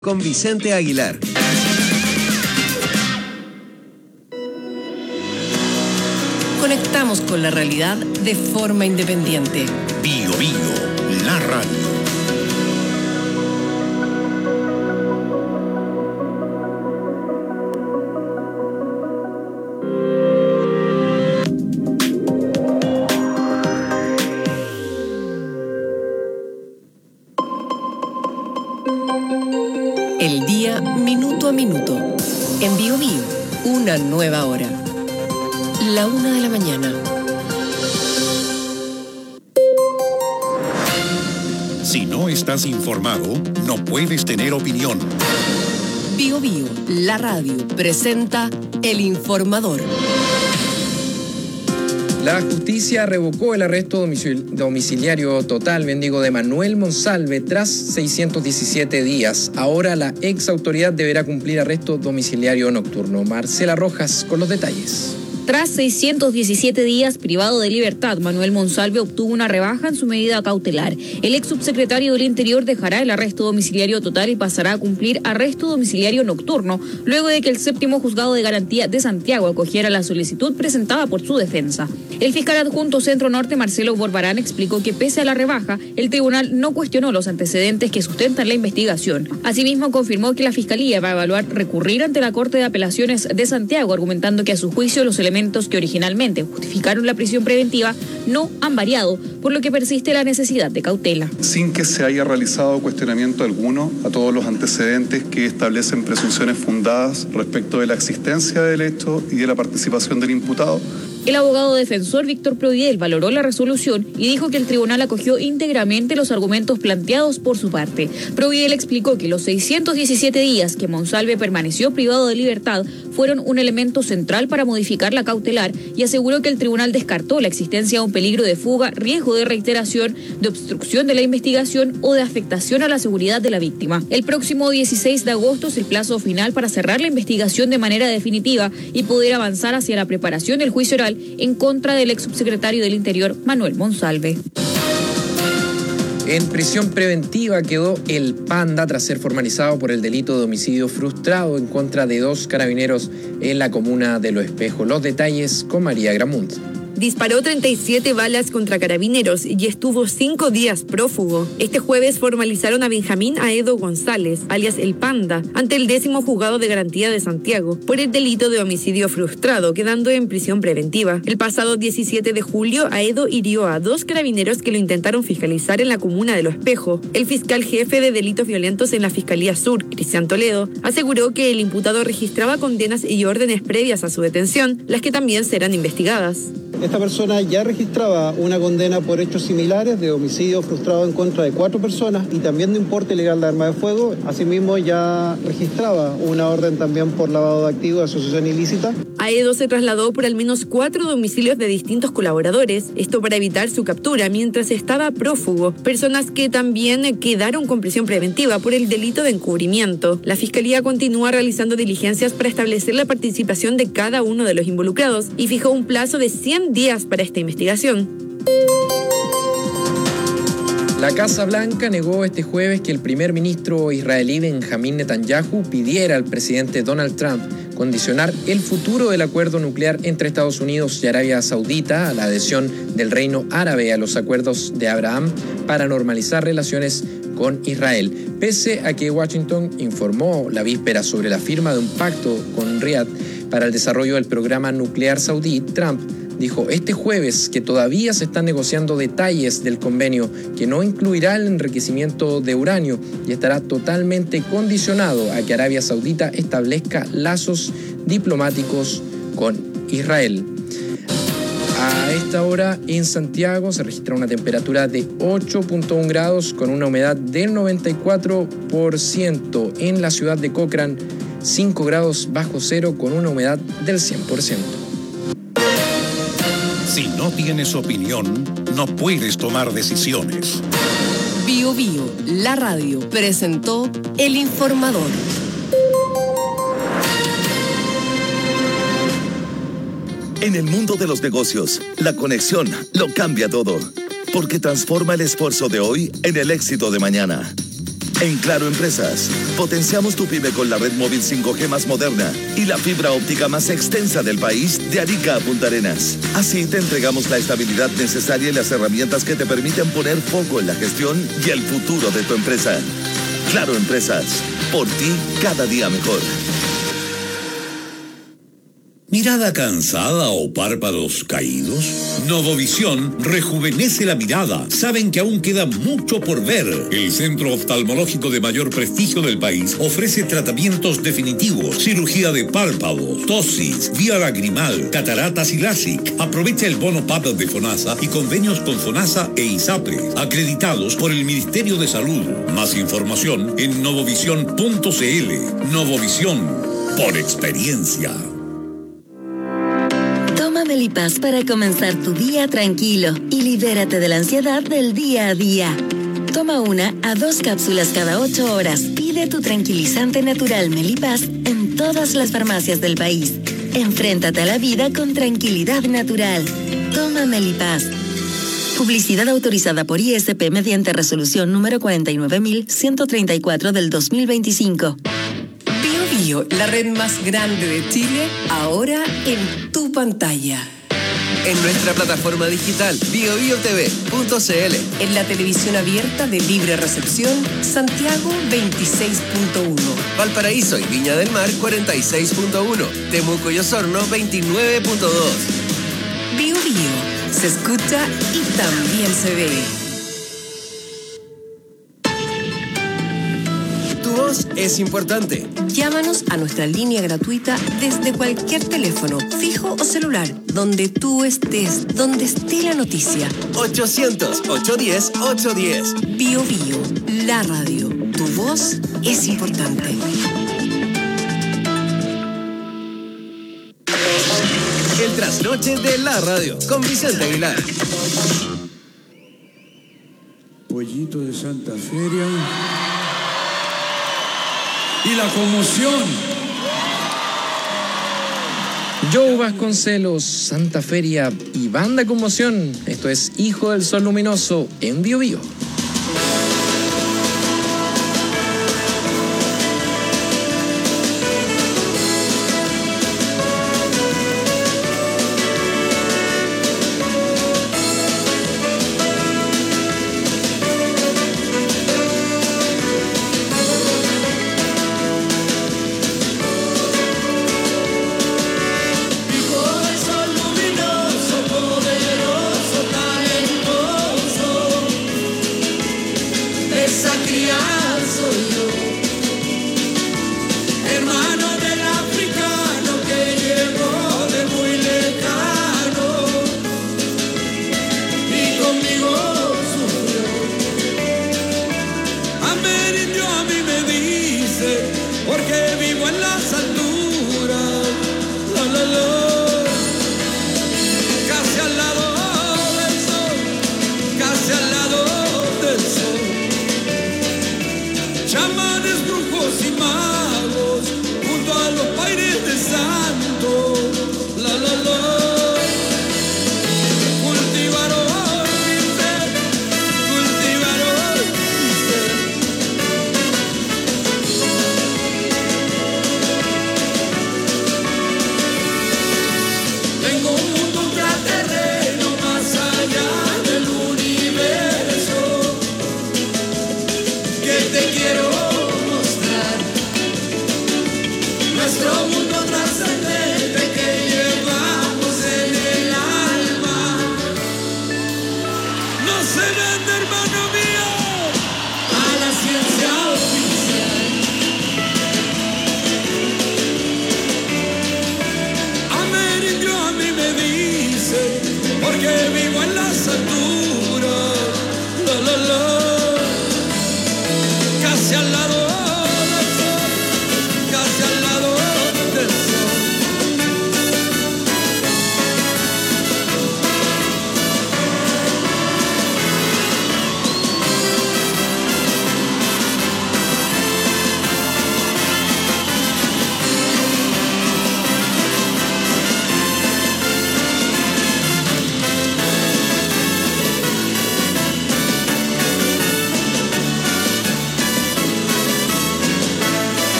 Con Vicente Aguilar. Conectamos con la realidad de forma independiente. Bio Bio, la radio. El día minuto a minuto. En Bio Bio, una nueva hora. 1:00 a.m. Si no estás informado, no puedes tener opinión. Bio Bio, la radio, presenta El Informador. La justicia revocó el arresto domiciliario total, de Manuel Monsalve tras 617 días. Ahora la ex autoridad deberá cumplir arresto domiciliario nocturno. Marcela Rojas con los detalles. Tras 617 días privado de libertad, Manuel Monsalve obtuvo una rebaja en su medida cautelar. El ex subsecretario del Interior dejará el arresto domiciliario total y pasará a cumplir arresto domiciliario nocturno, luego de que el séptimo juzgado de garantía de Santiago acogiera la solicitud presentada por su defensa. El fiscal adjunto Centro Norte, Marcelo Borbarán, explicó que pese a la rebaja, el tribunal no cuestionó los antecedentes que sustentan la investigación. Asimismo, confirmó que la Fiscalía va a evaluar recurrir ante la Corte de Apelaciones de Santiago, argumentando que a su juicio los elementos que originalmente justificaron la prisión preventiva no han variado, por lo que persiste la necesidad de cautela. Sin que se haya realizado cuestionamiento alguno a todos los antecedentes que establecen presunciones fundadas respecto de la existencia del hecho y de la participación del imputado. El abogado defensor Víctor Providel valoró la resolución y dijo que el tribunal acogió íntegramente los argumentos planteados por su parte. Providel explicó que los 617 días que Monsalve permaneció privado de libertad fueron un elemento central para modificar la cautelar y aseguró que el tribunal descartó la existencia de un peligro de fuga, riesgo de reiteración, de obstrucción de la investigación o de afectación a la seguridad de la víctima. El próximo 16 de agosto es el plazo final para cerrar la investigación de manera definitiva y poder avanzar hacia la preparación del juicio oral en contra del ex subsecretario del Interior, Manuel Monsalve. En prisión preventiva quedó el Panda tras ser formalizado por el delito de homicidio frustrado en contra de 2 carabineros en la comuna de Los Espejos. Los detalles con María Gramunt. Disparó 37 balas contra carabineros y estuvo 5 días prófugo. Este jueves formalizaron a Benjamín Aedo González, alias El Panda, ante el 10º juzgado de garantía de Santiago, por el delito de homicidio frustrado, quedando en prisión preventiva. El pasado 17 de julio, Aedo hirió a 2 carabineros que lo intentaron fiscalizar en la comuna de Los Espejos. El fiscal jefe de delitos violentos en la Fiscalía Sur, Cristian Toledo, aseguró que el imputado registraba condenas y órdenes previas a su detención, las que también serán investigadas. Esta persona ya registraba una condena por hechos similares de homicidio frustrado en contra de 4 personas y también de importe ilegal de arma de fuego. Asimismo, ya registraba una orden también por lavado de activos, asociación ilícita. Aedo se trasladó por al menos 4 domicilios de distintos colaboradores, esto para evitar su captura mientras estaba prófugo. Personas que también quedaron con prisión preventiva por el delito de encubrimiento. La Fiscalía continúa realizando diligencias para establecer la participación de cada uno de los involucrados y fijó un plazo de 100 días para esta investigación. La Casa Blanca negó este jueves que el primer ministro israelí Benjamín Netanyahu pidiera al presidente Donald Trump condicionar el futuro del acuerdo nuclear entre Estados Unidos y Arabia Saudita a la adhesión del Reino Árabe a los acuerdos de Abraham para normalizar relaciones con Israel. Pese a que Washington informó la víspera sobre la firma de un pacto con Riad para el desarrollo del programa nuclear saudí, Trump dijo este jueves que todavía se están negociando detalles del convenio que no incluirá el enriquecimiento de uranio y estará totalmente condicionado a que Arabia Saudita establezca lazos diplomáticos con Israel. A esta hora en Santiago se registra una temperatura de 8.1 grados con una humedad del 94%. En la ciudad de Cochrane, 5 grados bajo cero con una humedad del 100%. Si no tienes opinión, no puedes tomar decisiones. Bio Bio, la radio, presentó El Informador. En el mundo de los negocios, la conexión lo cambia todo, porque transforma el esfuerzo de hoy en el éxito de mañana. En Claro Empresas, potenciamos tu pyme con la red móvil 5G más moderna y la fibra óptica más extensa del país de Arica a Punta Arenas. Así te entregamos la estabilidad necesaria y las herramientas que te permiten poner foco en la gestión y el futuro de tu empresa. Claro Empresas, por ti cada día mejor. ¿Mirada cansada o párpados caídos? Novovisión rejuvenece la mirada. Saben que aún queda mucho por ver. El centro oftalmológico de mayor prestigio del país ofrece tratamientos definitivos, cirugía de párpados, tosis, vía lagrimal, cataratas y LASIK. Aprovecha el bono PAP de FONASA y convenios con FONASA e ISAPRE, acreditados por el Ministerio de Salud. Más información en novovisión.cl. Novovisión, por experiencia. Toma Melipaz para comenzar tu día tranquilo y libérate de la ansiedad del día a día. Toma 1 a 2 cápsulas cada 8 horas. Pide tu tranquilizante natural Melipaz en todas las farmacias del país. Enfréntate a la vida con tranquilidad natural. Toma Melipaz. Publicidad autorizada por ISP mediante resolución número 49.134 del 2025. BioBio, la red más grande de Chile, ahora en tu pantalla. En nuestra plataforma digital biobiotv.cl. En la televisión abierta de libre recepción, Santiago 26.1. Valparaíso y Viña del Mar 46.1. Temuco y Osorno 29.2. BioBio, se escucha y también se ve. Tu voz es importante. Llámanos a nuestra línea gratuita desde cualquier teléfono, fijo o celular, donde tú estés, donde esté la noticia. 800-810-810. BioBio, la radio. Tu voz es importante. El trasnoche de la radio, con Vicente Aguilar. Pollito de Santa Feria. Y la conmoción. Joe Vasconcelos, Santa Feria y Banda Conmoción. Esto es Hijo del Sol Luminoso en BioBio. Casi al lado del sol, casi al lado del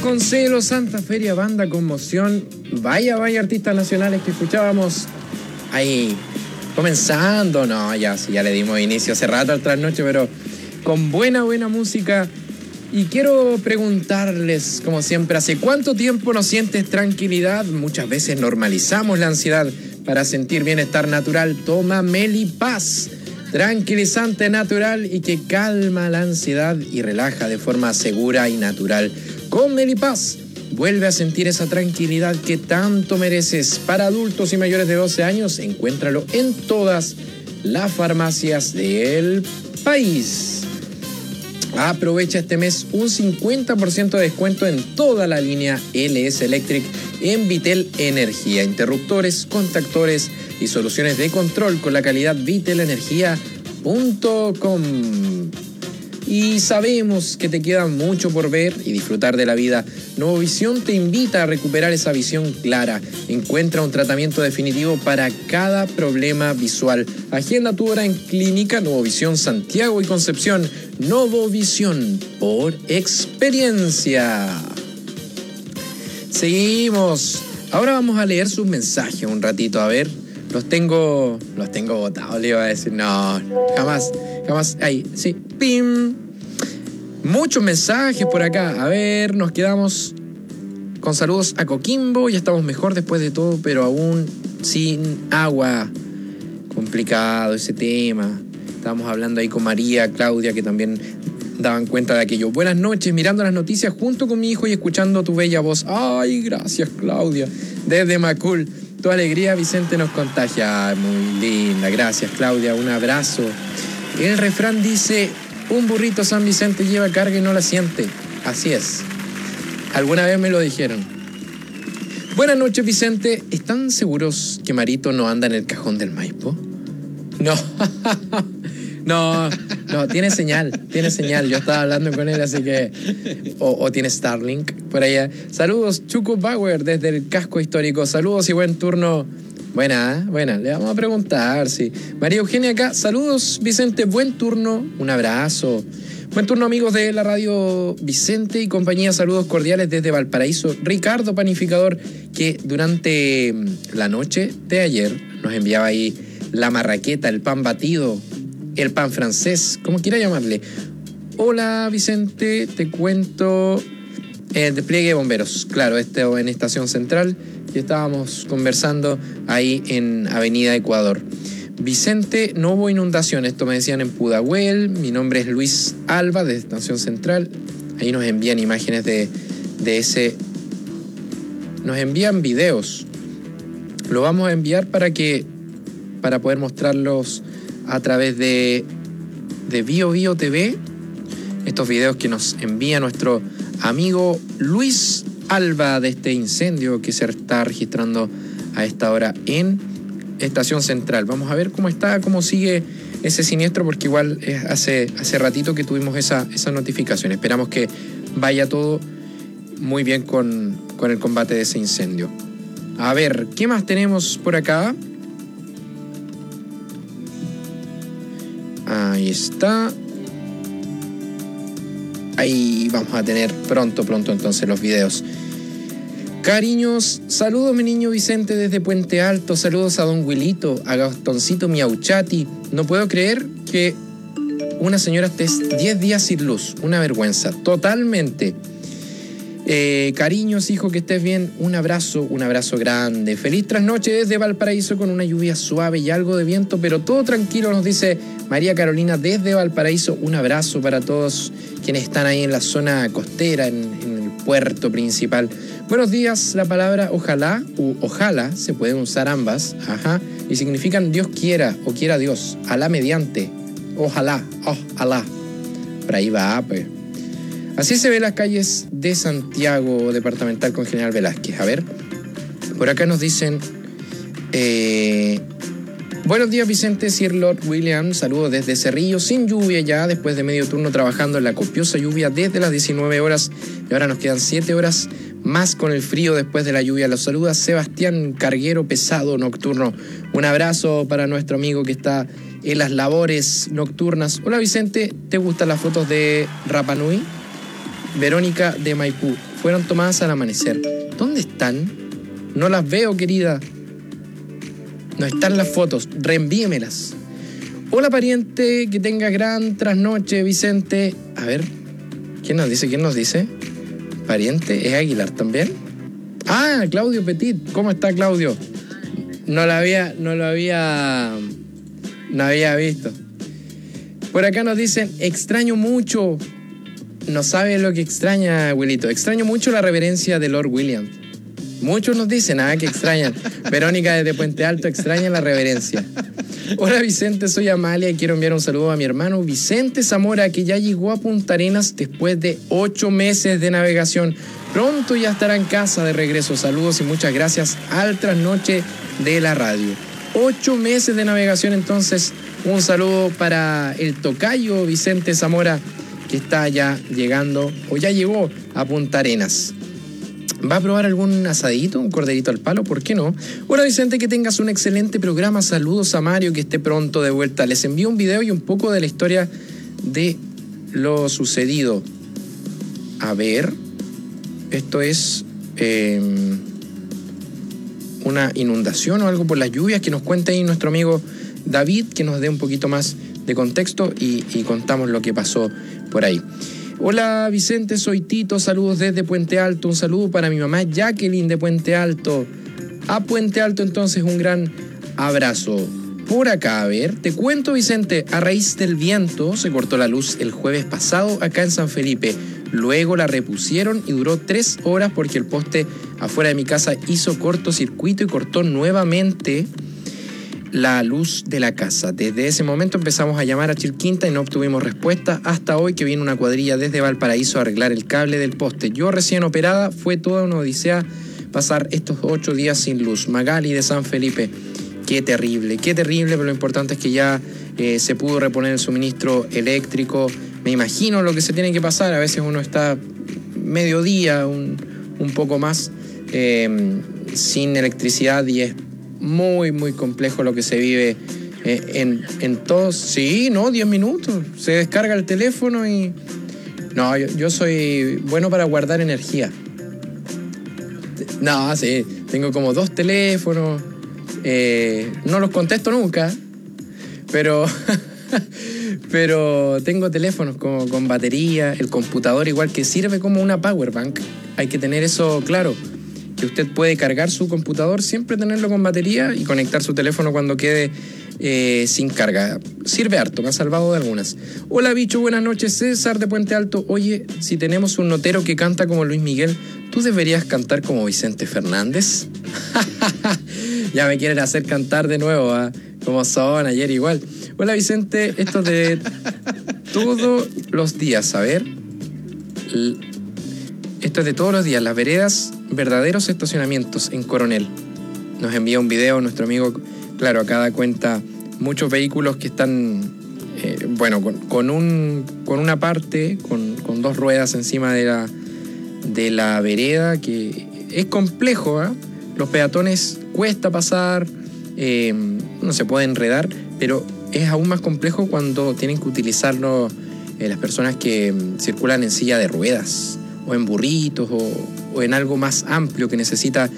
Vasconcelos, Santa Feria, Banda Conmoción. Vaya artistas nacionales que escuchábamos ahí comenzando. No, ya le dimos inicio hace rato al trasnoche, pero con buena música. Y quiero preguntarles, como siempre, ¿hace cuánto tiempo no sientes tranquilidad? Muchas veces normalizamos la ansiedad. Para sentir bienestar natural, toma Melipaz, tranquilizante natural y que calma la ansiedad y relaja de forma segura y natural. Con Melipaz, vuelve a sentir esa tranquilidad que tanto mereces. Para adultos y mayores de 12 años, encuéntralo en todas las farmacias del país. Aprovecha este mes un 50% de descuento en toda la línea LS Electric en Vitel Energía, interruptores, contactores y soluciones de control con la calidad vitelenergia.com. Y sabemos que te queda mucho por ver y disfrutar de la vida. Novovisión te invita a recuperar esa visión clara. Encuentra un tratamiento definitivo para cada problema visual. Agenda tu hora en Clínica Novovisión Santiago y Concepción. Novovisión por experiencia. Seguimos. Ahora vamos a leer sus mensajes un ratito. A ver, los tengo botados, le iba a decir. No, jamás. Ahí, sí. ¡Pim! Muchos mensajes por acá. A ver, nos quedamos con saludos a Coquimbo. Ya estamos mejor después de todo, pero aún sin agua. Complicado ese tema. Estábamos hablando ahí con María, Claudia, que también daban cuenta de aquello. Buenas noches, mirando las noticias junto con mi hijo y escuchando tu bella voz. Ay, gracias, Claudia. Desde Macul. Tu alegría, Vicente, nos contagia. Muy linda. Gracias, Claudia. Un abrazo. El refrán dice: un burrito San Vicente lleva carga y no la siente. Así es. Alguna vez me lo dijeron. Buenas noches, Vicente. ¿Están seguros que Marito no anda en el cajón del Maipo? No. No, tiene señal. Yo estaba hablando con él, así que... O tiene Starlink por allá. Saludos, Chuco Bauer, desde el casco histórico. Saludos y buen turno. Buena, le vamos a preguntar, sí. María Eugenia acá, saludos Vicente, buen turno, un abrazo. Buen turno, amigos de la radio Vicente y compañía, saludos cordiales desde Valparaíso. Ricardo Panificador, que durante la noche de ayer nos enviaba ahí la marraqueta, el pan batido, el pan francés, como quiera llamarle. Hola Vicente, te cuento el despliegue de bomberos, claro, en Estación Central. Y estábamos conversando ahí en Avenida Ecuador. Vicente, no hubo inundación, esto me decían en Pudahuel. Mi nombre es Luis Alba, de Estación Central. Ahí nos envían imágenes de ese... Nos envían videos. Lo vamos a enviar para poder mostrarlos a través de BioBio TV. Estos videos que nos envía nuestro amigo Luis Alba de este incendio que se está registrando a esta hora en Estación Central. Vamos a ver cómo sigue ese siniestro, porque igual hace ratito que tuvimos esa notificación. Esperamos que vaya todo muy bien con el combate de ese incendio. A ver, ¿qué más tenemos por acá? Ahí está. Ahí vamos a tener pronto entonces los videos. Cariños, saludos mi niño Vicente desde Puente Alto, saludos a don Wilito, a Gastoncito Miauchati. No puedo creer que una señora esté 10 días sin luz, una vergüenza, totalmente. Cariños, hijo, que estés bien, un abrazo grande. Feliz trasnoche desde Valparaíso con una lluvia suave y algo de viento, pero todo tranquilo, nos dice María Carolina desde Valparaíso. Un abrazo para todos quienes están ahí en la zona costera, en el puerto principal. Buenos días, la palabra ojalá u ojalá se pueden usar ambas, y significan Dios quiera o quiera Dios, Alá mediante, ojalá, Alá. Por ahí va, pues. Así se ven las calles de Santiago departamental con General Velázquez. A ver, por acá nos dicen... buenos días, Vicente, Sir Lord William. Saludos desde Cerrillo, sin lluvia ya, después de medio turno trabajando en la copiosa lluvia desde las 19 horas. Y ahora nos quedan 7 horas más con el frío después de la lluvia. Los saluda Sebastián Carguero, pesado nocturno. Un abrazo para nuestro amigo que está en las labores nocturnas. Hola, Vicente, ¿te gustan las fotos de Rapa Nui? Verónica de Maipú. fueron tomadas al amanecer. ¿Dónde están? No las veo, querida. No están las fotos. Reenvíemelas. Hola, pariente, que tenga gran trasnoche, Vicente. A ver, ¿quién nos dice? ¿Quién nos dice? ¿Pariente? ¿Es Aguilar también? Ah, Claudio Petit. ¿Cómo está, Claudio? No lo había visto. Por acá nos dicen, extraño mucho. No sabe lo que extraña, abuelito. Extraño mucho la reverencia de Lord William. Muchos nos dicen, que extrañan. Verónica desde Puente Alto extraña la reverencia. Hola, Vicente, soy Amalia y quiero enviar un saludo a mi hermano Vicente Zamora, que ya llegó a Punta Arenas después de 8 meses de navegación. Pronto ya estará en casa de regreso. Saludos y muchas gracias al trasnoche de la radio. 8 meses de navegación, entonces un saludo para el tocayo Vicente Zamora, que está ya llegando o ya llegó a Punta Arenas. ¿Va a probar algún asadito, un corderito al palo? ¿Por qué no? Hola, Vicente, que tengas un excelente programa. Saludos a Mario, que esté pronto de vuelta. Les envío un video y un poco de la historia de lo sucedido. A ver, esto es una inundación o algo por las lluvias, que nos cuente ahí nuestro amigo David, que nos dé un poquito más de contexto y contamos lo que pasó por ahí. Hola, Vicente, soy Tito, saludos desde Puente Alto, un saludo para mi mamá Jacqueline de Puente Alto. A Puente Alto, entonces, un gran abrazo. Por acá, a ver, te cuento, Vicente, a raíz del viento se cortó la luz el jueves pasado acá en San Felipe. Luego la repusieron y duró 3 horas porque el poste afuera de mi casa hizo cortocircuito y cortó nuevamente la luz de la casa. Desde ese momento empezamos a llamar a Chilquinta y no obtuvimos respuesta hasta hoy, que viene una cuadrilla desde Valparaíso a arreglar el cable del poste. Yo recién operada, fue toda una odisea pasar estos 8 días sin luz. Magali de San Felipe, qué terrible, pero lo importante es que ya se pudo reponer el suministro eléctrico. Me imagino lo que se tiene que pasar, a veces uno está mediodía, un poco más sin electricidad, y es muy, muy complejo lo que se vive en todos. Sí, no, 10 minutos. Se descarga el teléfono y... No, yo soy bueno para guardar energía. No, sí, tengo como 2 teléfonos. No los contesto nunca, pero... pero tengo teléfonos con batería, el computador igual, que sirve como una power bank. Hay que tener eso claro, que usted puede cargar su computador, siempre tenerlo con batería y conectar su teléfono cuando quede sin carga. Sirve harto, me ha salvado de algunas. Hola, bicho, buenas noches, César de Puente Alto. Oye, si tenemos un notero que canta como Luis Miguel, ¿tú deberías cantar como Vicente Fernández? Ya me quieren hacer cantar de nuevo, como son ayer igual. Hola, Vicente, esto de todos los días, a ver. Esto es de todos los días, las veredas, verdaderos estacionamientos en Coronel. Nos envía un video nuestro amigo, claro, acá da cuenta muchos vehículos que están, con una parte, con 2 ruedas encima de la vereda, que es complejo, Los peatones cuesta pasar, no se puede enredar, pero es aún más complejo cuando tienen que utilizarlo las personas que circulan en silla de ruedas, o en burritos, o en algo más amplio que necesita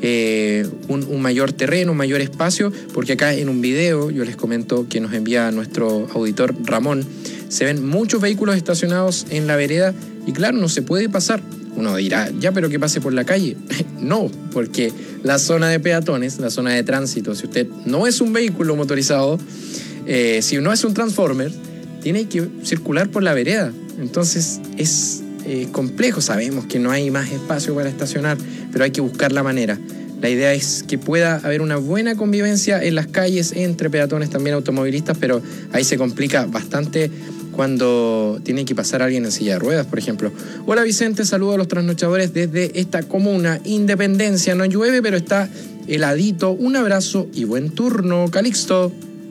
un mayor terreno, un mayor espacio, porque acá en un video, yo les comento, que nos envía nuestro auditor Ramón, se ven muchos vehículos estacionados en la vereda y claro, no se puede pasar. Uno dirá, ya, pero que pase por la calle. No, porque la zona de peatones, la zona de tránsito, si usted no es un vehículo motorizado, si no es un transformer, tiene que circular por la vereda. Entonces es complejo, sabemos que no hay más espacio para estacionar, pero hay que buscar la manera. La idea es que pueda haber una buena convivencia en las calles entre peatones, también automovilistas, pero ahí se complica bastante cuando tiene que pasar alguien en silla de ruedas, por ejemplo. Hola, Vicente, saludo a los trasnochadores desde esta comuna Independencia. No llueve, pero está heladito. Un abrazo y buen turno, Calixto.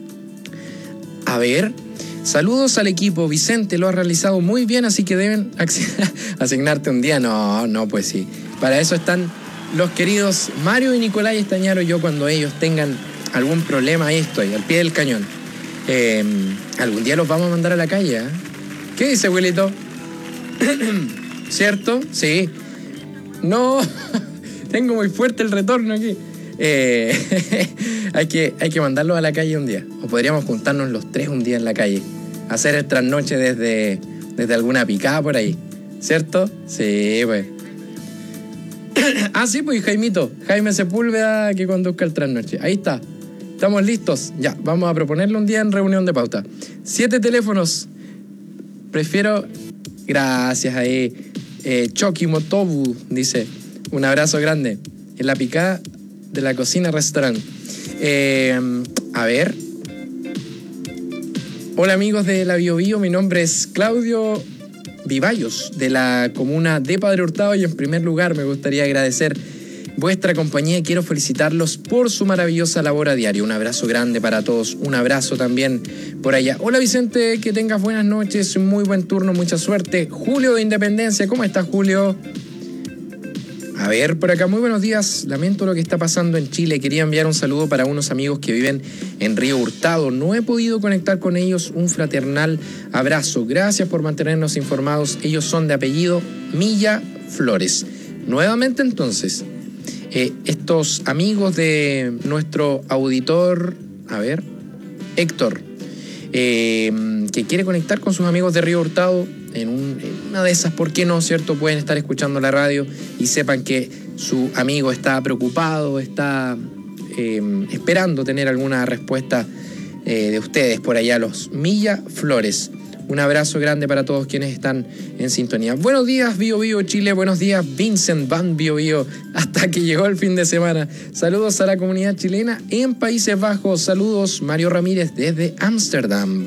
A ver, saludos al equipo. Vicente, lo has realizado muy bien, así que deben asignarte un día. No, pues sí. Para eso están los queridos Mario y Nicolás Estañaro. Yo, cuando ellos tengan algún problema, ahí estoy, al pie del cañón. Algún día los vamos a mandar a la calle, ¿eh? ¿Qué dice, abuelito? ¿Cierto? Sí. No, tengo muy fuerte el retorno aquí. Hay que mandarlos a la calle un día. O podríamos juntarnos los 3 un día en la calle. Hacer el trasnoche desde alguna picada por ahí. ¿Cierto? Sí, pues. Sí, pues Jaime Sepúlveda que conduzca el trasnoche. Ahí está. Estamos listos. Ya, vamos a proponerlo un día en reunión de pauta. 7 teléfonos. Prefiero... Gracias ahí. Choki Motobu dice, un abrazo grande. En la picada de la cocina restaurante. A ver. Hola amigos de la Bio Bio, mi nombre es Claudio Vivallos, de la comuna de Padre Hurtado, y en primer lugar me gustaría agradecer vuestra compañía y quiero felicitarlos por su maravillosa labor a diario. Un abrazo grande para todos, un abrazo también por allá. Hola Vicente, que tengas buenas noches, muy buen turno, mucha suerte. Julio de Independencia, ¿cómo estás Julio? A ver, por acá, muy buenos días. Lamento lo que está pasando en Chile. Quería enviar un saludo para unos amigos que viven en Río Hurtado. No he podido conectar con ellos. Un fraternal abrazo. Gracias por mantenernos informados. Ellos son de apellido Milla Flores. Nuevamente entonces, estos amigos de nuestro auditor, a ver, Héctor, que quiere conectar con sus amigos de Río Hurtado. En una de esas, ¿por qué no, cierto? Pueden estar escuchando la radio y sepan que su amigo está preocupado, está esperando tener alguna respuesta de ustedes por allá, los Milla Flores. Un abrazo grande para todos quienes están en sintonía. Buenos días, Bio Bio Chile. Buenos días, Vincent Van Bio Bio. Hasta que llegó el fin de semana. Saludos a la comunidad chilena en Países Bajos. Saludos, Mario Ramírez desde Ámsterdam.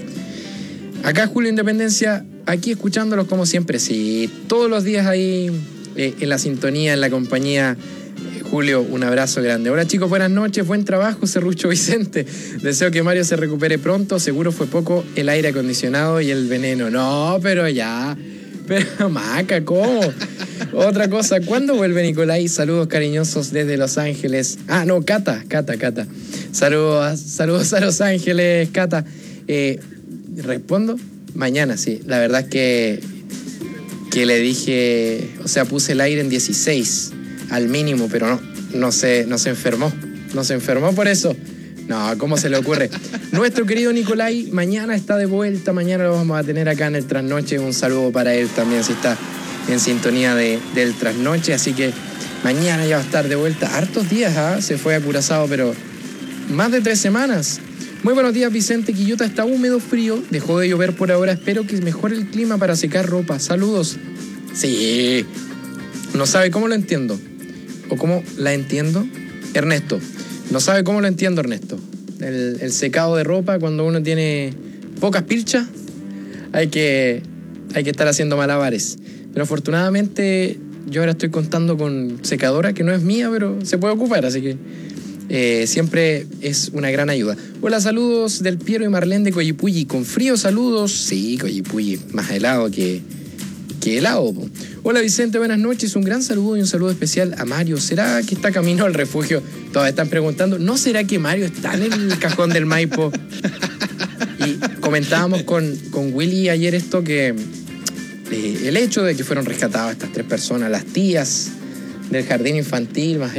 Acá Julio Independencia, aquí escuchándolos como siempre. Sí, todos los días ahí en la sintonía, en la compañía. Julio, un abrazo grande. Hola chicos, buenas noches, buen trabajo, Serrucho Vicente. Deseo que Mario se recupere pronto. Seguro fue poco el aire acondicionado y el veneno. No, pero ya. Pero Maca, ¿cómo? Otra cosa, ¿cuándo vuelve Nicolai? Saludos cariñosos desde Los Ángeles. No, Cata. Saludos a Los Ángeles, Cata. ¿Respondo? Mañana, sí. La verdad es que le dije, o sea, puse el aire en 16 al mínimo, pero no se enfermó. No se enfermó por eso. No, ¿cómo se le ocurre? Nuestro querido Nicolai mañana está de vuelta. Mañana lo vamos a tener acá en el Trasnoche. Un saludo para él también si está en sintonía del Trasnoche. Así que mañana ya va a estar de vuelta. Hartos días, se fue a Curazao, pero más de 3 semanas. Muy buenos días, Vicente. Quillota está húmedo, frío. Dejó de llover por ahora. Espero que mejore el clima para secar ropa. Saludos. Sí. No sabe cómo lo entiendo. ¿O cómo la entiendo? Ernesto. No sabe cómo lo entiendo, Ernesto. El secado de ropa cuando uno tiene pocas pilchas. Hay que estar haciendo malabares. Pero afortunadamente yo ahora estoy contando con secadora que no es mía, pero se puede ocupar. Así que siempre es una gran ayuda. Hola, saludos del Piero y Marlene de Coyipulli. Con frío, saludos. Sí, Coyipulli, más helado que helado. Hola Vicente, buenas noches. Un gran saludo y un saludo especial a Mario. ¿Será que está camino al refugio? Todavía están preguntando. ¿No será que Mario está en el cajón del Maipo? Y comentábamos con Willy ayer esto, que el hecho de que fueron rescatadas estas 3 personas, las tías del jardín infantil, más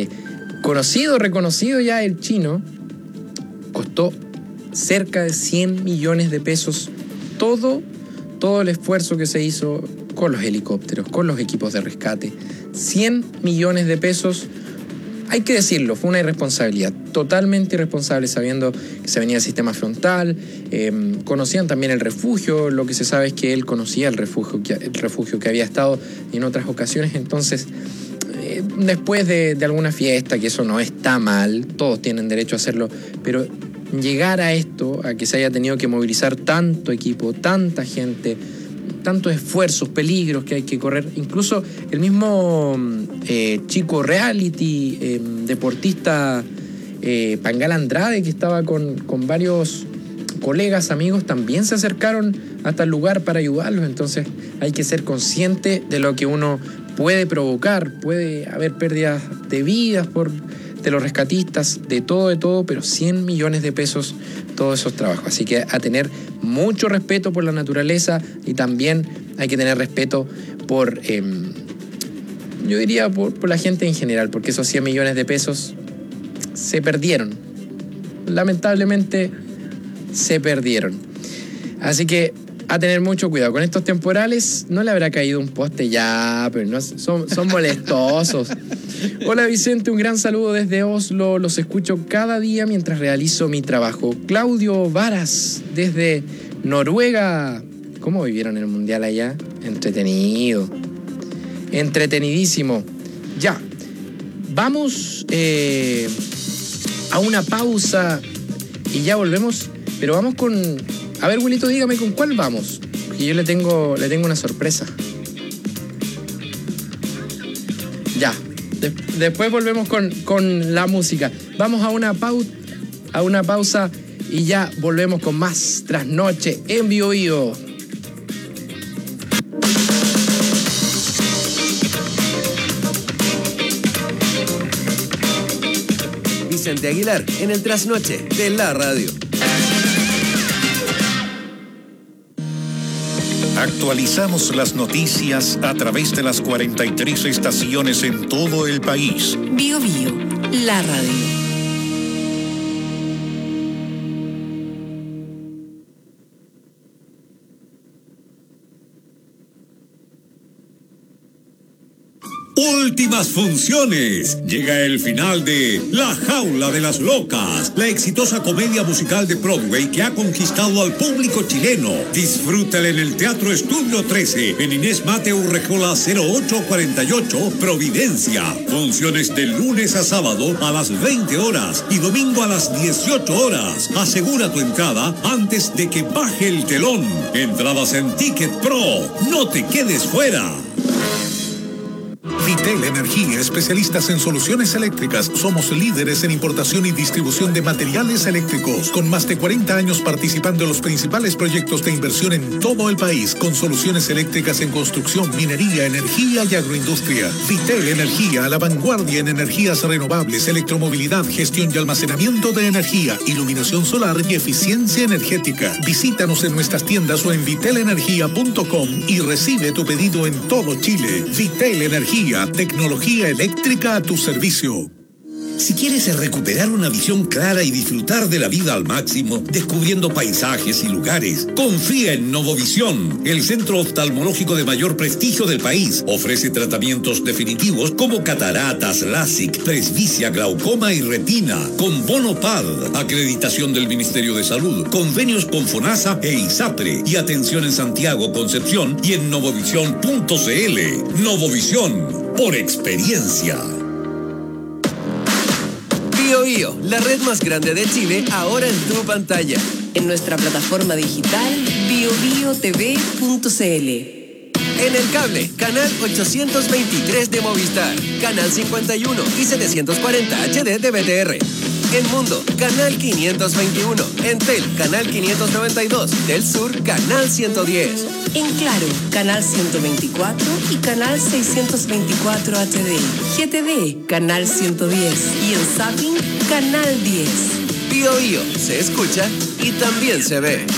reconocido ya el chino, costó cerca de 100 millones de pesos todo el esfuerzo que se hizo con los helicópteros, con los equipos de rescate. 100 millones de pesos, hay que decirlo, fue una irresponsabilidad, totalmente irresponsable, sabiendo que se venía el sistema frontal. Conocían también el refugio. Lo que se sabe es que él conocía el refugio que había estado en otras ocasiones. Entonces, después de alguna fiesta, que eso no está mal, todos tienen derecho a hacerlo, pero llegar a esto, a que se haya tenido que movilizar tanto equipo, tanta gente, tantos esfuerzos, peligros que hay que correr, incluso el mismo chico reality, deportista Pangal Andrade, que estaba con varios colegas, amigos, también se acercaron hasta el lugar para ayudarlos. Entonces hay que ser consciente de lo que uno puede provocar. Puede haber pérdidas de vidas de los rescatistas, de todo, pero 100 millones de pesos todos esos trabajos. Así que a tener mucho respeto por la naturaleza, y también hay que tener respeto por Yo diría por la gente en general, porque esos 100 millones de pesos se perdieron. Lamentablemente se perdieron. Así que a tener mucho cuidado. Con estos temporales no le habrá caído un poste ya, pero no, son molestosos. Hola Vicente, un gran saludo desde Oslo. Los escucho cada día mientras realizo mi trabajo. Claudio Varas, desde Noruega. ¿Cómo vivieron el mundial allá? Entretenido. Entretenidísimo. Ya. Vamos a una pausa y ya volvemos. Pero vamos con... A ver, Wilito, dígame con cuál vamos. Que yo le tengo una sorpresa. Ya. Después volvemos con la música. Vamos a una pausa y ya volvemos con más Trasnoche en Bio Bio. Vicente Aguilar en el Trasnoche de la radio. Actualizamos las noticias a través de las 43 estaciones en todo el país. Bio Bio, la radio. Últimas funciones. Llega el final de La Jaula de las Locas, la exitosa comedia musical de Broadway que ha conquistado al público chileno. Disfrútala en el Teatro Estudio 13, en Inés Mate Urrejola 0848, Providencia. Funciones de lunes a sábado a las 20 horas y domingo a las 18 horas. Asegura tu entrada antes de que baje el telón. Entradas en Ticket Pro. No te quedes fuera. Vitel Energía, especialistas en soluciones eléctricas. Somos líderes en importación y distribución de materiales eléctricos, con más de 40 años participando en los principales proyectos de inversión en todo el país, con soluciones eléctricas en construcción, minería, energía y agroindustria. Vitel Energía, a la vanguardia en energías renovables, electromovilidad, gestión y almacenamiento de energía, iluminación solar y eficiencia energética. Visítanos en nuestras tiendas o en vitelenergia.com y recibe tu pedido en todo Chile. Vitel Energía, tecnología eléctrica a tu servicio. Si quieres recuperar una visión clara y disfrutar de la vida al máximo, descubriendo paisajes y lugares, confía en Novovisión, el centro oftalmológico de mayor prestigio del país. Ofrece tratamientos definitivos como cataratas, LASIK, presbicia, glaucoma y retina, con bono PAD, acreditación del Ministerio de Salud, convenios con FONASA e ISAPRE, y atención en Santiago, Concepción y en novovisión.cl. Novovisión, por experiencia. Bio Bio, la red más grande de Chile, ahora en tu pantalla. En nuestra plataforma digital biobiotv.cl. En el cable, canal 823 de Movistar, canal 51 y 740 HD de BTR. En Mundo, canal 521. En Tel, canal 592. Del Sur, canal 110. En Claro, canal 124 y canal 624 HD. GTV, canal 110. Y en Zapping, canal 10. Bio Bio, se escucha y también se ve.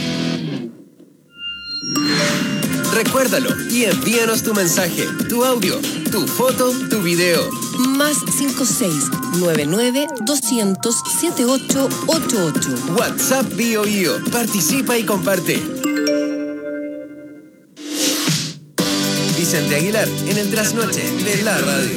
Recuérdalo y envíanos tu mensaje, tu audio, tu foto, tu video. Más 56-99-200-7888. WhatsApp Bio Bio. Participa y comparte. Vicente Aguilar en el Trasnoche de la radio.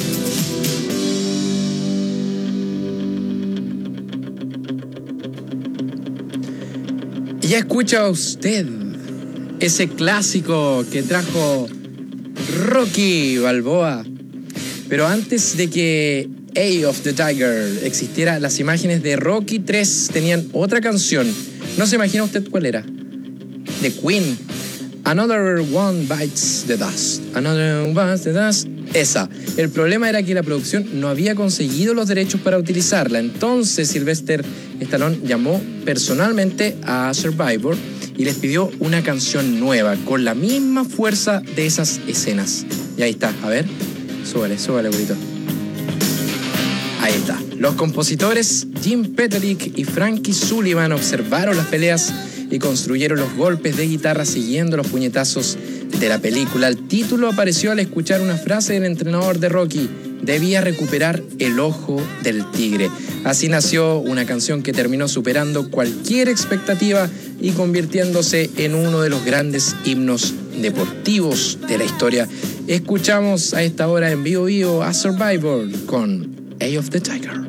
Ya escucha usted ese clásico que trajo Rocky Balboa. Pero antes de que Eye of the Tiger existiera, las imágenes de Rocky 3 tenían otra canción. ¿No se imagina usted cuál era? The Queen. Another One Bites the Dust. Another One Bites the Dust. Esa. El problema era que la producción no había conseguido los derechos para utilizarla. Entonces Sylvester Stallone llamó personalmente a Survivor y les pidió una canción nueva con la misma fuerza de esas escenas. Y ahí está. A ver. Súbale, bonito. Ahí está. Los compositores Jim Petterick y Frankie Sullivan observaron las peleas y construyeron los golpes de guitarra siguiendo los puñetazos de la película. El título apareció al escuchar una frase del entrenador de Rocky: debía recuperar el ojo del tigre. Así nació una canción que terminó superando cualquier expectativa y convirtiéndose en uno de los grandes himnos deportivos de la historia. Escuchamos a esta hora en Vivo Vivo a Survivor con Eye of the Tiger.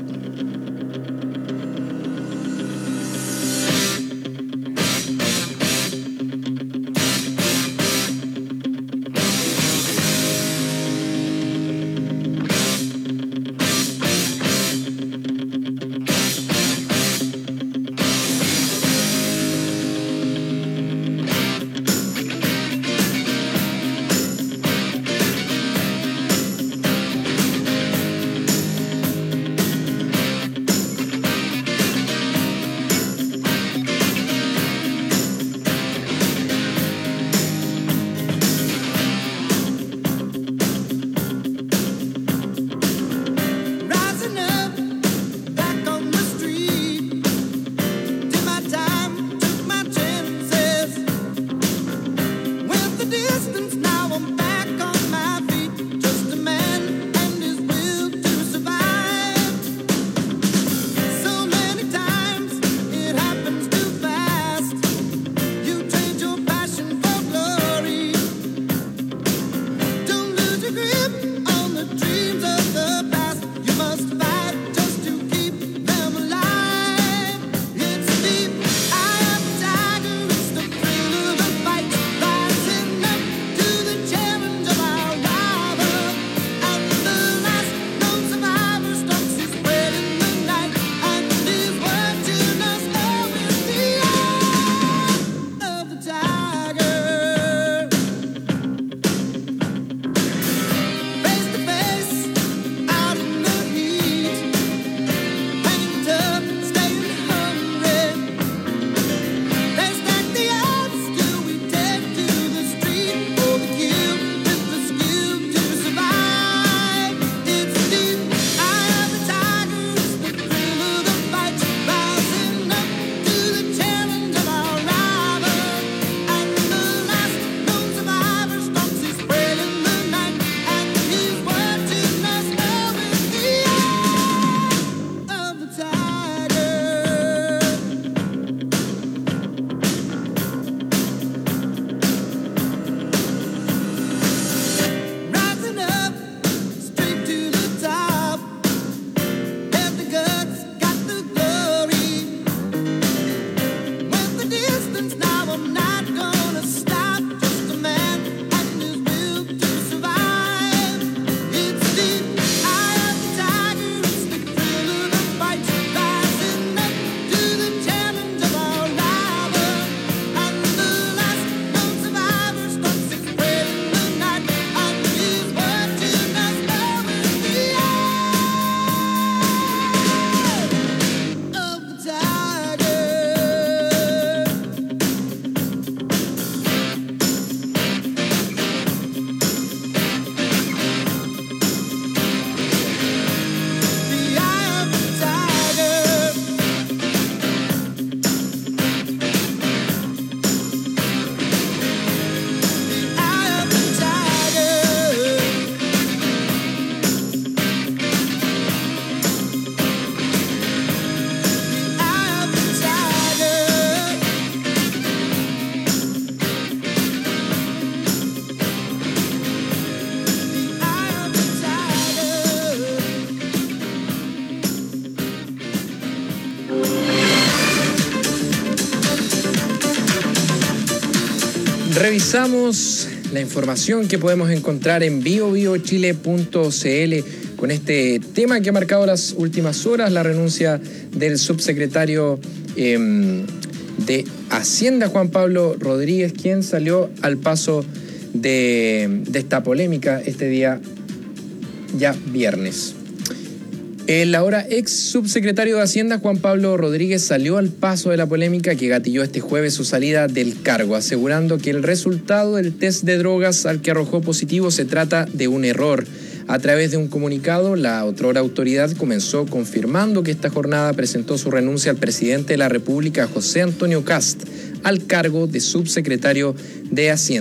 Revisamos la información que podemos encontrar en biobiochile.cl con este tema que ha marcado las últimas horas, la renuncia del subsecretario de Hacienda, Juan Pablo Rodríguez, quien salió al paso de esta polémica este día ya viernes. El ahora ex subsecretario de Hacienda, Juan Pablo Rodríguez, salió al paso de la polémica que gatilló este jueves su salida del cargo, asegurando que el resultado del test de drogas al que arrojó positivo se trata de un error. A través de un comunicado, la otrora autoridad comenzó confirmando que esta jornada presentó su renuncia al presidente de la República, José Antonio Kast, al cargo de subsecretario de Hacienda.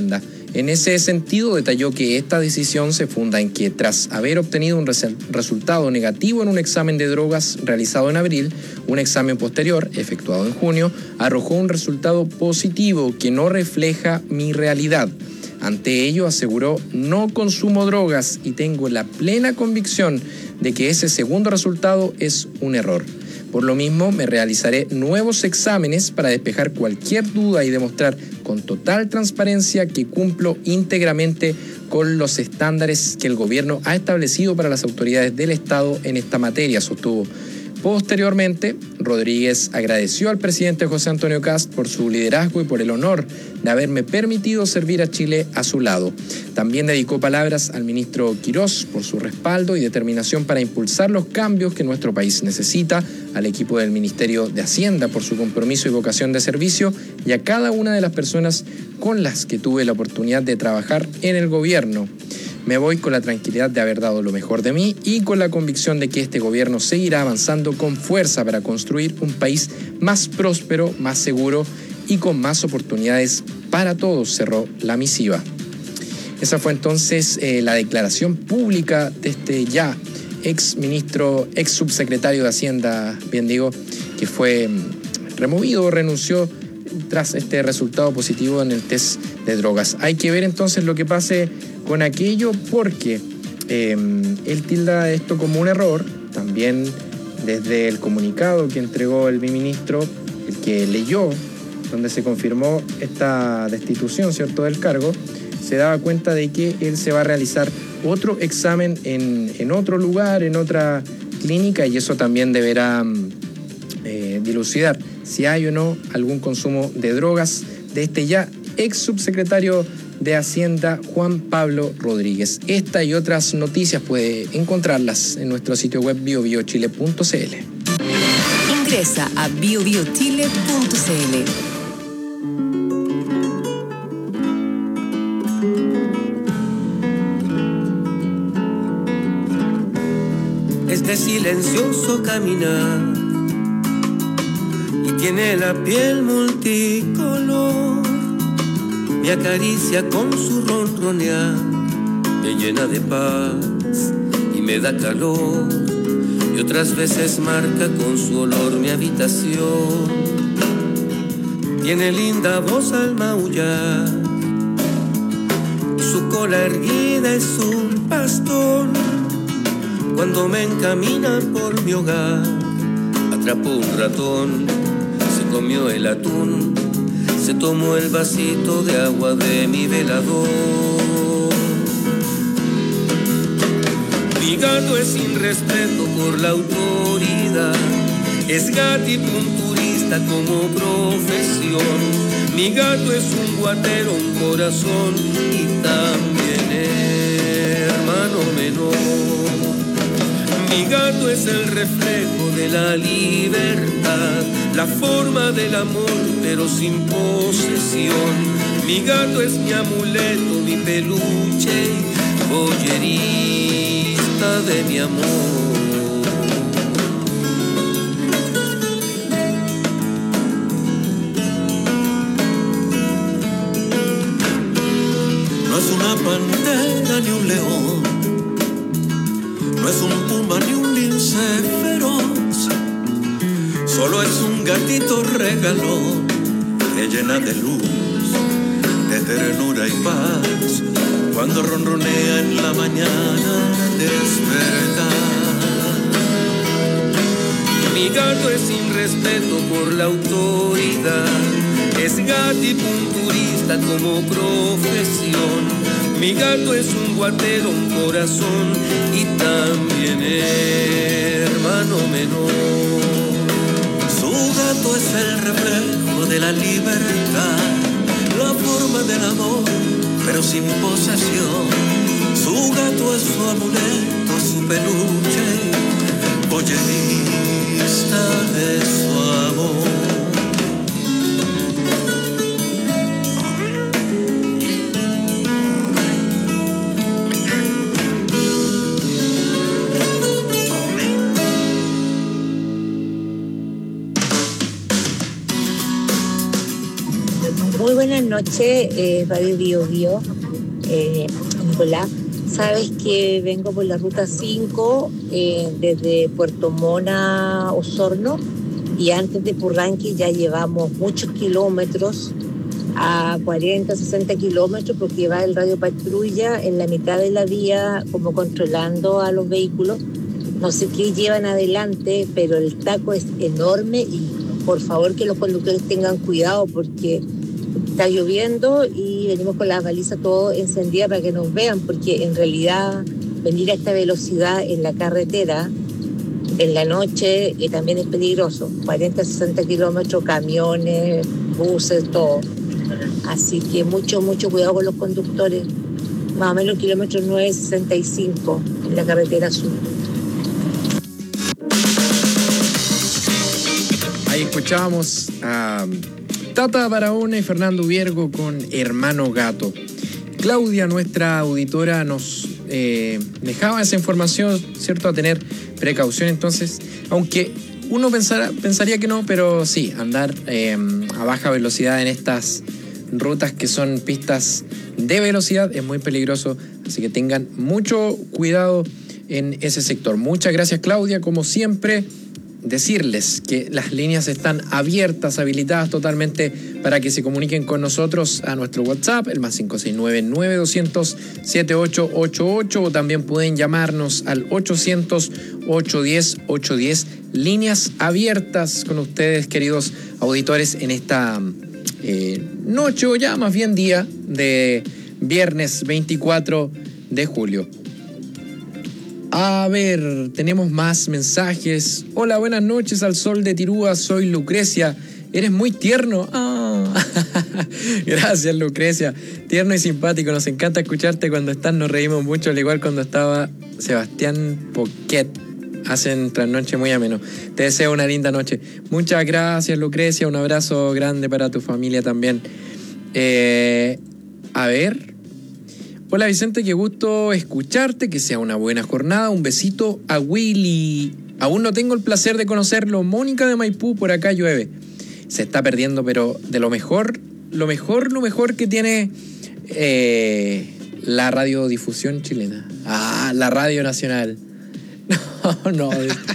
En ese sentido, detalló que esta decisión se funda en que tras haber obtenido un resultado negativo en un examen de drogas realizado en abril, un examen posterior, efectuado en junio, arrojó un resultado positivo que no refleja mi realidad. Ante ello, aseguró, no consumo drogas y tengo la plena convicción de que ese segundo resultado es un error. Por lo mismo, me realizaré nuevos exámenes para despejar cualquier duda y demostrar con total transparencia que cumplo íntegramente con los estándares que el gobierno ha establecido para las autoridades del Estado en esta materia, sostuvo. Posteriormente, Rodríguez agradeció al presidente José Antonio Kast por su liderazgo y por el honor de haberme permitido servir a Chile a su lado. También dedicó palabras al ministro Quirós por su respaldo y determinación para impulsar los cambios que nuestro país necesita, al equipo del Ministerio de Hacienda por su compromiso y vocación de servicio y a cada una de las personas con las que tuve la oportunidad de trabajar en el gobierno. Me voy con la tranquilidad de haber dado lo mejor de mí y con la convicción de que este gobierno seguirá avanzando con fuerza para construir un país más próspero, más seguro y con más oportunidades para todos, cerró la misiva. Esa fue entonces la declaración pública de este ya ex subsecretario de Hacienda, bien digo, que fue removido o renunció tras este resultado positivo en el test de drogas. Hay que ver entonces lo que pase con aquello, porque él tilda esto como un error. También desde el comunicado que entregó el biministro, el que leyó, donde se confirmó esta destitución, ¿cierto?, del cargo, se daba cuenta de que él se va a realizar otro examen en otro lugar, en otra clínica, y eso también deberá dilucidar si hay o no algún consumo de drogas de este ya ex subsecretario de Hacienda, Juan Pablo Rodríguez. Esta y otras noticias puede encontrarlas en nuestro sitio web biobiochile.cl. Ingresa a biobiochile.cl. Es de silencioso caminar y tiene la piel multicolor. Me acaricia con su ronronear, me llena de paz y me da calor. Y otras veces marca con su olor mi habitación. Tiene linda voz al maullar y su cola erguida es un bastón. Cuando me encamina por mi hogar, atrapó un ratón, se comió el atún, se tomó el vasito de agua de mi velador. Mi gato es sin respeto por la autoridad, es gatipunturista como profesión. Mi gato es un guatero, un corazón y también hermano menor. Mi gato es el reflejo de la libertad, la forma del amor, pero sin posesión. Mi gato es mi amuleto, mi peluche, boyerista de mi amor. No es una pantera ni un león, no es un puma ni un lince feroz, solo es un gatito regalón que llena de luz, de ternura y paz, cuando ronronea en la mañana despertar. Mi gato es sin respeto por la autoridad, es gatipunturista como profesión. Mi gato es un guatero, un corazón y también hermano menor. Su gato es el reflejo de la libertad, la forma del amor, pero sin posesión. Su gato es su amuleto, su peluche, boyerista de su amor. Muy buenas noches, Radio Bio Bio. Nicolás, sabes que vengo por la ruta 5 desde Puerto Mona, Osorno, y antes de Purranqui ya llevamos muchos kilómetros, a 40, 60 kilómetros, porque va el radio patrulla en la mitad de la vía como controlando a los vehículos. No sé qué llevan adelante, pero el taco es enorme y por favor que los conductores tengan cuidado porque está lloviendo y venimos con las balizas todo encendidas para que nos vean, porque en realidad venir a esta velocidad en la carretera en la noche también es peligroso. 40, 60 kilómetros, camiones, buses, todo. Así que mucho cuidado con los conductores. Más o menos kilómetro 965 en la carretera sur. Ahí escuchábamos a Tata Barahona y Fernando Viergo con Hermano Gato. Claudia, nuestra auditora, nos dejaba esa información, ¿cierto? A tener precaución entonces, aunque uno pensaría que no, pero sí, andar a baja velocidad en estas rutas que son pistas de velocidad es muy peligroso, así que tengan mucho cuidado en ese sector. Muchas gracias, Claudia, como siempre. Decirles que las líneas están abiertas, habilitadas totalmente para que se comuniquen con nosotros a nuestro WhatsApp, el más 569-9200-7888, o también pueden llamarnos al 800-810-810. Líneas abiertas con ustedes, queridos auditores, en esta noche, o ya más bien día, de viernes 24 de julio. A ver, tenemos más mensajes. Hola, buenas noches al sol de Tirúa, soy Lucrecia. Eres muy tierno. Ah. Gracias, Lucrecia. Tierno y simpático, nos encanta escucharte cuando estás, nos reímos mucho, al igual cuando estaba Sebastián Poquet. Hacen trasnoche muy ameno. Te deseo una linda noche. Muchas gracias, Lucrecia, un abrazo grande para tu familia también. A ver... Hola Vicente, qué gusto escucharte, que sea una buena jornada, un besito a Willy. Aún no tengo el placer de conocerlo, Mónica de Maipú, por acá llueve. Se está perdiendo, pero de lo mejor que tiene la radiodifusión chilena. Ah, la Radio Nacional. No,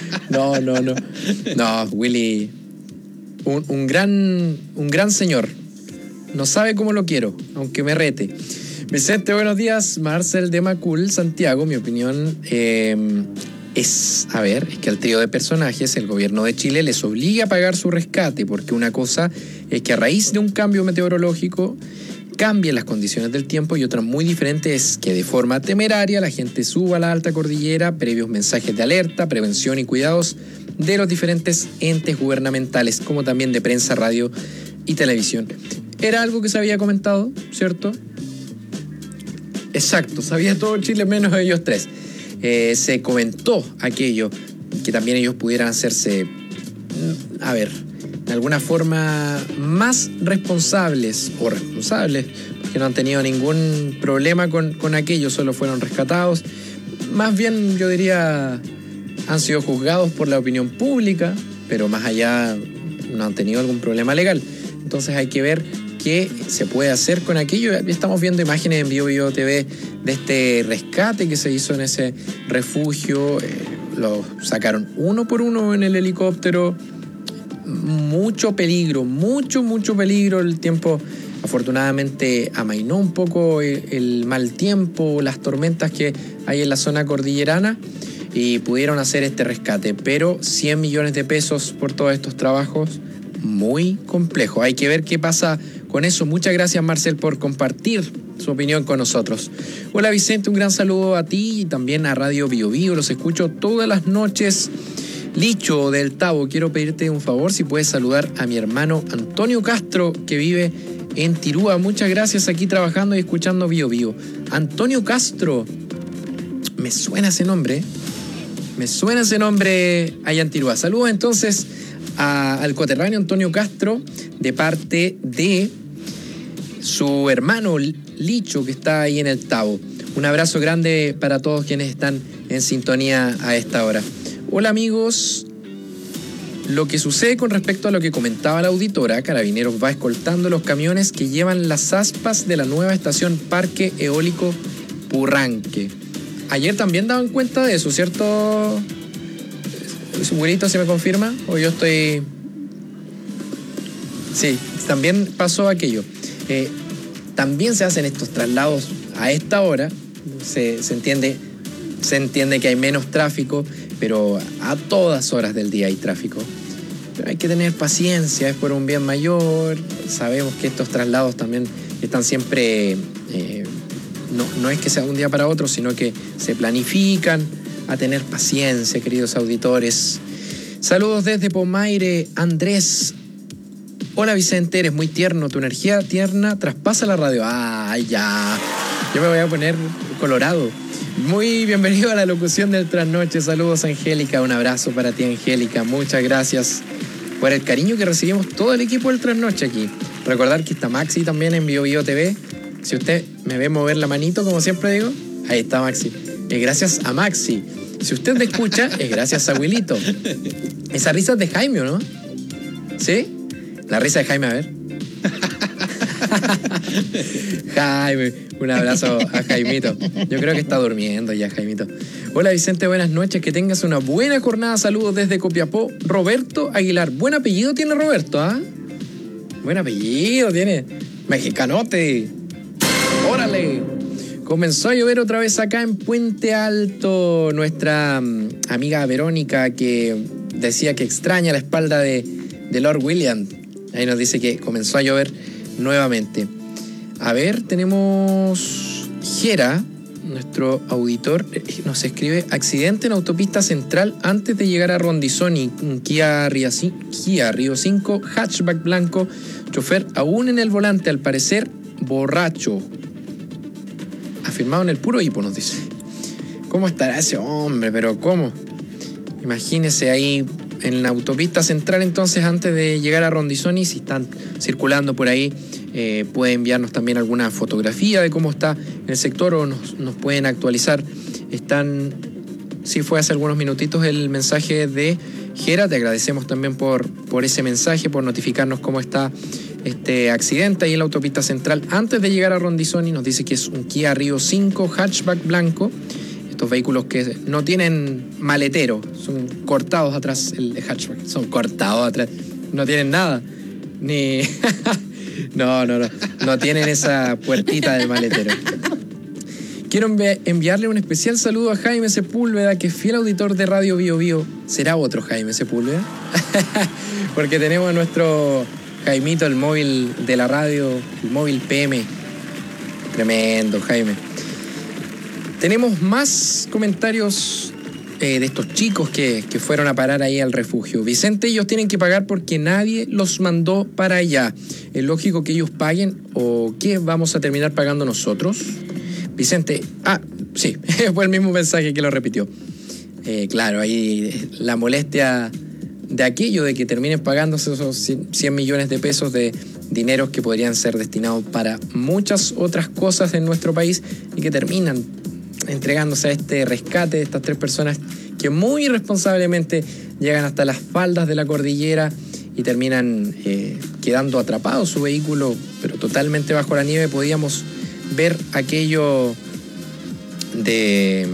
Willy, un gran señor. No sabe cómo lo quiero, aunque me rete. Vicente, buenos días. Marcel de Macul, Santiago. Mi opinión es que al trío de personajes el gobierno de Chile les obliga a pagar su rescate, porque una cosa es que a raíz de un cambio meteorológico cambien las condiciones del tiempo, y otra muy diferente es que de forma temeraria la gente suba a la alta cordillera previos mensajes de alerta, prevención y cuidados de los diferentes entes gubernamentales, como también de prensa, radio y televisión. Era algo que se había comentado, ¿cierto? Exacto, sabía todo Chile menos ellos tres. Se comentó aquello, que también ellos pudieran hacerse, de alguna forma más responsables, porque no han tenido ningún problema con aquello, solo fueron rescatados. Más bien, yo diría, han sido juzgados por la opinión pública, pero más allá no han tenido algún problema legal. Entonces hay que ver qué se puede hacer con aquello. Estamos viendo imágenes en Bio TV de este rescate que se hizo en ese refugio. Lo sacaron uno por uno en el helicóptero. Mucho peligro. El tiempo afortunadamente amainó un poco el mal tiempo, las tormentas que hay en la zona cordillerana, y pudieron hacer este rescate. Pero 100 millones de pesos por todos estos trabajos, muy complejo. Hay que ver qué pasa con eso. Muchas gracias, Marcel, por compartir su opinión con nosotros. Hola Vicente, un gran saludo a ti y también a Radio Bio Bio. Los escucho todas las noches. Licho del Tabo, quiero pedirte un favor, si puedes saludar a mi hermano Antonio Castro, que vive en Tirúa. Muchas gracias, aquí trabajando y escuchando Bio Bio. Antonio Castro, me suena ese nombre allá en Tirúa. Saludos entonces al coterráneo Antonio Castro de parte de su hermano Licho, que está ahí en el Tabo. Un abrazo grande para todos quienes están en sintonía a esta hora. Hola amigos, Lo que sucede con respecto a lo que comentaba la auditora, Carabineros va escoltando los camiones que llevan las aspas de la nueva estación Parque Eólico Purranque. Ayer también daban cuenta de eso, ¿cierto? ¿Su abuelito se me confirma? ¿O yo estoy...? Sí, también pasó aquello. También se hacen estos traslados a esta hora. Se entiende que hay menos tráfico, pero a todas horas del día hay tráfico. Pero hay que tener paciencia, es por un bien mayor. Sabemos que estos traslados también están siempre... no es que sea de un día para otro, sino que se planifican. A tener paciencia, queridos auditores. Saludos desde Pomaire, Andrés. Hola Vicente, eres muy tierno, tu energía tierna traspasa la radio. ¡Ay, ya! Yo me voy a poner colorado. Muy bienvenido a la locución del Trasnoche. Saludos, Angélica. Un abrazo para ti, Angélica. Muchas gracias por el cariño que recibimos todo el equipo del Trasnoche aquí. Recordar que está Maxi también en BioBio TV. Si usted me ve mover la manito, como siempre digo, ahí está Maxi. Es gracias a Maxi. Si usted me escucha, es gracias a Wilito. Esa risa es de Jaime, ¿no? ¿Sí? La risa de Jaime, a ver. Jaime, un abrazo a Jaimito. Yo creo que está durmiendo ya, Jaimito. Hola Vicente, buenas noches, que tengas una buena jornada. Saludos desde Copiapó, Roberto Aguilar. Buen apellido tiene Roberto, ¿ah? Buen apellido tiene. Mexicanote. Órale. Comenzó a llover otra vez acá en Puente Alto. Nuestra amiga Verónica, que decía que extraña la espalda de Lord William. Ahí nos dice que comenzó a llover nuevamente. A ver, tenemos Jera, nuestro auditor, nos escribe: accidente en autopista central antes de llegar a Rondizoni. Un Kia Rio 5 hatchback blanco, chofer aún en el volante, al parecer borracho. Afirmado en el puro hipo, nos dice. ¿Cómo estará ese hombre? ¿Pero cómo? Imagínese ahí en la autopista central, entonces, antes de llegar a Rondizoni. Si están circulando por ahí, puede enviarnos también alguna fotografía de cómo está el sector, o nos pueden actualizar. Sí, fue hace algunos minutitos el mensaje de Jera. Te agradecemos también por ese mensaje, por notificarnos cómo está este accidente ahí en la autopista central antes de llegar a Rondizoni. Nos dice que es un Kia Rio 5 hatchback blanco. Estos vehículos que no tienen maletero, son cortados atrás, el hatchback, son cortados atrás, no tienen nada, ni... no tienen esa puertita del maletero. Quiero enviarle un especial saludo a Jaime Sepúlveda, que es fiel auditor de Radio BioBio. ¿Será otro Jaime Sepúlveda? Porque tenemos a nuestro Jaimito, el móvil de la radio, el móvil PM. Tremendo, Jaime. Tenemos más comentarios de estos chicos que fueron a parar ahí al refugio. Vicente, ellos tienen que pagar porque nadie los mandó para allá. ¿Es lógico que ellos paguen o qué vamos a terminar pagando nosotros? Vicente, sí, fue el mismo mensaje que lo repitió. Claro, ahí la molestia de aquello de que terminen pagándose esos 100 millones de pesos de dineros que podrían ser destinados para muchas otras cosas en nuestro país y que terminan entregándose a este rescate de estas 3 personas que muy irresponsablemente llegan hasta las faldas de la cordillera y terminan quedando atrapados su vehículo, pero totalmente bajo la nieve. Podíamos ver aquello de...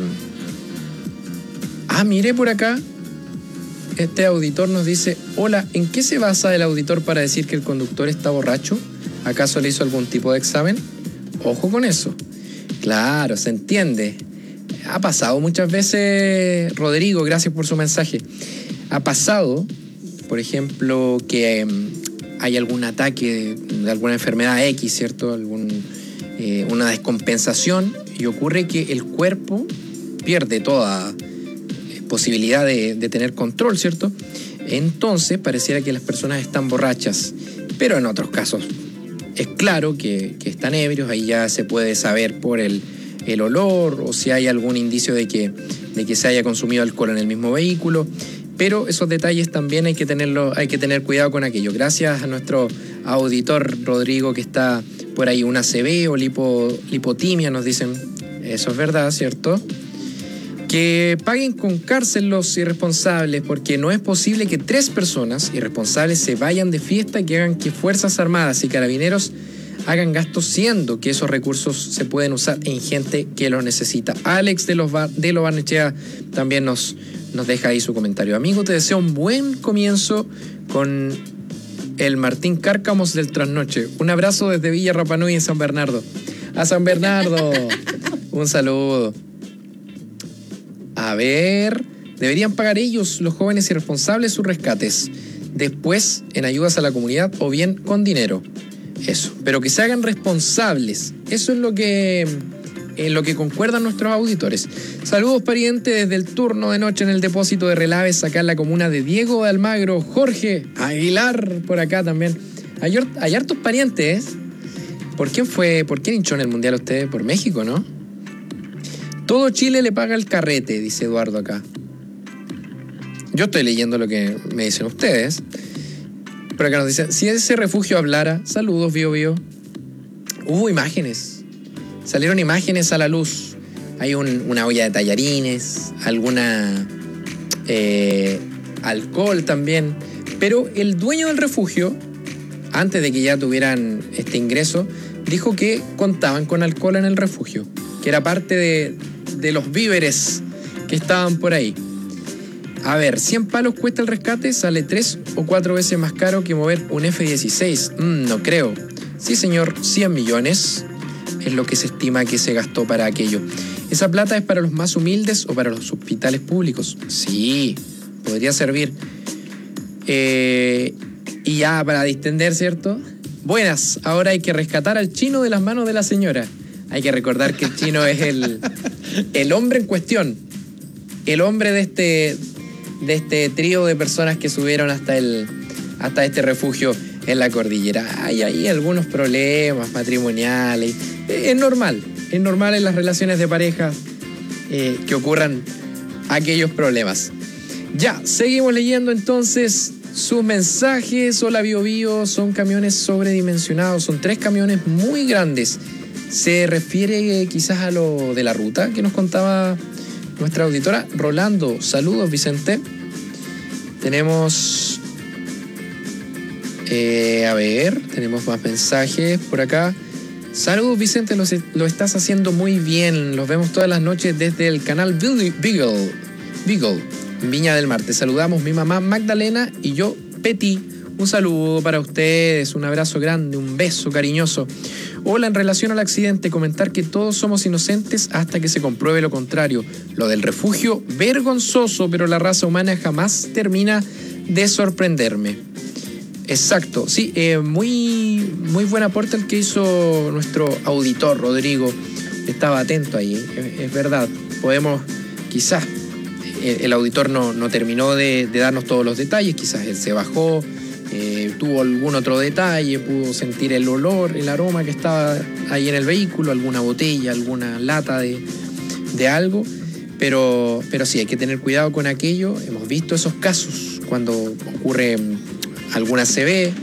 Mire por acá, este auditor nos dice: hola, ¿en qué se basa el auditor para decir que el conductor está borracho? ¿Acaso le hizo algún tipo de examen? Ojo con eso. Claro, se entiende. Ha pasado muchas veces, Rodrigo, gracias por su mensaje. Ha pasado, por ejemplo, que hay algún ataque de alguna enfermedad X, ¿cierto? Una descompensación, y ocurre que el cuerpo pierde toda posibilidad de tener control, ¿cierto? Entonces pareciera que las personas están borrachas, pero en otros casos es claro que están ebrios. Ahí ya se puede saber por el olor, o si hay algún indicio de que se haya consumido alcohol en el mismo vehículo. Pero esos detalles también hay que tener cuidado con aquello. Gracias a nuestro auditor Rodrigo, que está por ahí. Una ACV o lipotimia, nos dicen. Eso es verdad, ¿cierto? Que paguen con cárcel los irresponsables, porque no es posible que 3 personas irresponsables se vayan de fiesta y que hagan que Fuerzas Armadas y Carabineros hagan gastos, siendo que esos recursos se pueden usar en gente que los necesita. Alex de Lo Barnechea también nos deja ahí su comentario. Amigo, te deseo un buen comienzo con el Martín Cárcamos del Trasnoche. Un abrazo desde Villa Rapa Nui en San Bernardo. A San Bernardo, un saludo. A ver, deberían pagar ellos, los jóvenes irresponsables, sus rescates. Después en ayudas a la comunidad o bien con dinero. Eso, pero que se hagan responsables. Eso es lo que concuerdan nuestros auditores. Saludos, pariente, desde el turno de noche en el depósito de Relaves, acá en la comuna de Diego de Almagro. Jorge Aguilar por acá también. Hay hartos parientes. ¿Por quién hinchó en el mundial usted? Por México, ¿no? Todo Chile le paga el carrete, dice Eduardo acá. Yo estoy leyendo lo que me dicen ustedes. Pero acá nos dicen, si ese refugio hablara, saludos, Bio Bio. Hubo imágenes. Salieron imágenes a la luz. Hay una olla de tallarines, alguna alcohol también. Pero el dueño del refugio, antes de que ya tuvieran este ingreso, dijo que contaban con alcohol en el refugio, que era parte de los víveres que estaban por ahí. A ver, 100 palos cuesta el rescate, sale 3 o 4 veces más caro que mover un F-16. No creo. Sí, señor, 100 millones es lo que se estima que se gastó para aquello. ¿Esa plata es para los más humildes o para los hospitales públicos? Sí, podría servir. Y ya para distender, ¿cierto? Buenas, ahora hay que rescatar al chino de las manos de la señora. Hay que recordar que el chino es el hombre en cuestión. El hombre de este trío de personas que subieron hasta este refugio en la cordillera. Hay ahí algunos problemas matrimoniales. Es normal en las relaciones de pareja que ocurran aquellos problemas. Ya, seguimos leyendo entonces sus mensajes. Hola, Bio Bio, son camiones sobredimensionados, son 3 camiones muy grandes. ¿Se refiere quizás a lo de la ruta que nos contaba nuestra auditora? Rolando, saludos, Vicente. Tenemos tenemos más mensajes por acá. Saludos, Vicente, lo estás haciendo muy bien. Los vemos todas las noches desde el canal Beagle, Viña del Mar. Te saludamos mi mamá Magdalena y yo, Peti. Un saludo para ustedes, un abrazo grande, un beso cariñoso. Hola, en relación al accidente, comentar que todos somos inocentes hasta que se compruebe lo contrario. Lo del refugio, vergonzoso, pero la raza humana jamás termina de sorprenderme. Exacto, sí, muy buen aporte el que hizo nuestro auditor, Rodrigo. Estaba atento ahí, es verdad. Podemos, quizás, el auditor no terminó de darnos todos los detalles, quizás él se bajó, tuvo algún otro detalle, pudo sentir el olor, el aroma que estaba ahí en el vehículo, alguna botella, alguna lata de algo, pero sí, hay que tener cuidado con aquello. Hemos visto esos casos cuando ocurre alguna CB,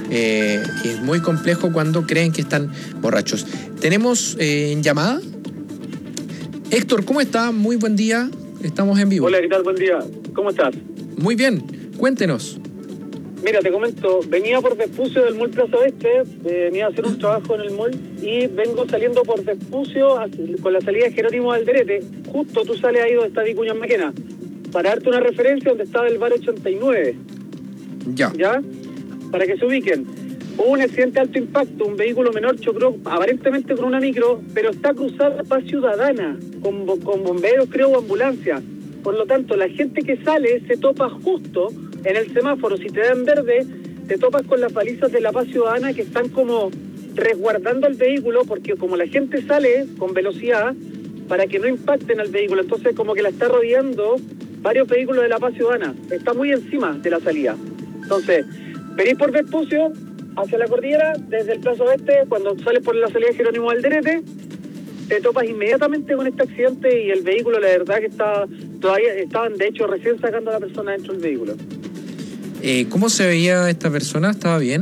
es muy complejo cuando creen que están borrachos. Tenemos en llamada Héctor, ¿cómo está? Muy buen día, estamos en vivo. Hola, ¿qué tal? Buen día, ¿cómo estás? Muy bien, cuéntenos. Mira, te comento, venía por Vespucio del Mall Plaza Oeste, venía a hacer un trabajo en el mall y vengo saliendo por Vespucio con la salida de Jerónimo Alderete. Justo tú sales ahí donde está Vicuña Maquena, para darte una referencia donde estaba el bar 89. ¿Ya? Para que se ubiquen. Hubo un accidente de alto impacto, un vehículo menor chocó aparentemente con una micro, pero está cruzada para Ciudadana, con bomberos, creo, o ambulancia. Por lo tanto, la gente que sale se topa justo en el semáforo. Si te dan verde, te topas con las balizas de la Paz Ciudadana que están como resguardando el vehículo, porque como la gente sale con velocidad, para que no impacten al vehículo, entonces como que la está rodeando varios vehículos de la Paz Ciudadana. Está muy encima de la salida. Entonces, venís por Vespucio hacia la cordillera, desde el Plaza Oeste, cuando sales por la salida de Jerónimo Alderete, te topas inmediatamente con este accidente y el vehículo, la verdad que todavía estaban, de hecho, recién sacando a la persona dentro del vehículo. ¿Cómo se veía esta persona? ¿Estaba bien?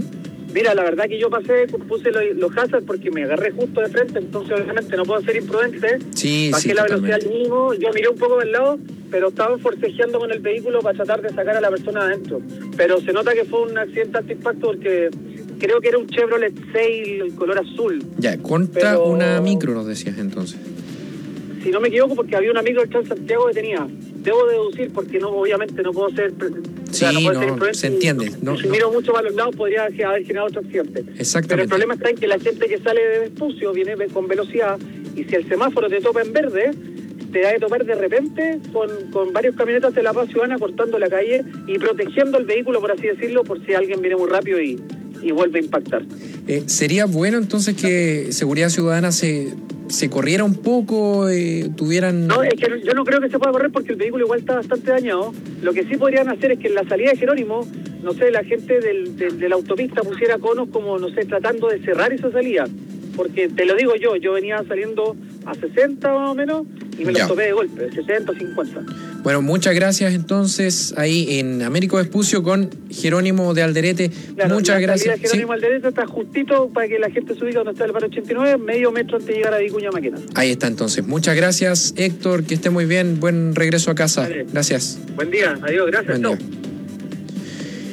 Mira, la verdad que yo puse los hazards porque me agarré justo de frente, entonces obviamente no puedo ser imprudente. Sí, bajé la velocidad al mínimo, yo miré un poco del lado, pero estaba forcejeando con el vehículo para tratar de sacar a la persona adentro. Pero se nota que fue un accidente alto impacto porque creo que era un Chevrolet Sail, el color azul. Ya, contra una micro nos decías entonces. Si no me equivoco, porque había una micro del Transantiago que tenía. Debo deducir porque obviamente no puedo ser... Sí, se entiende. Si miro mucho para los lados podría haber generado otro accidente. Exactamente. Pero el problema está en que la gente que sale de Vespucio viene con velocidad y si el semáforo te topa en verde, te da de topar de repente con varios camionetas de la Paz Ciudadana cortando la calle y protegiendo el vehículo, por así decirlo, por si alguien viene muy rápido y vuelve a impactar. ¿Sería bueno entonces que Seguridad Ciudadana se corriera un poco, tuvieran...? No, es que yo no creo que se pueda correr porque el vehículo igual está bastante dañado. Lo que sí podrían hacer es que en la salida de Jerónimo, no sé, la gente de la autopista pusiera conos como, no sé, tratando de cerrar esa salida. Porque te lo digo yo venía saliendo a 60 más o menos y me los topé de golpe, 60 o 50. Bueno, muchas gracias entonces ahí en Américo Vespucio con Jerónimo de Alderete. Claro, muchas gracias. La Jerónimo Alderete está justito para que la gente se ubique donde está el bar 89, medio metro antes de llegar a Vicuña Maquena. Ahí está entonces. Muchas gracias, Héctor, que esté muy bien. Buen regreso a casa. Vale. Gracias. Buen día, adiós, gracias. Buen día.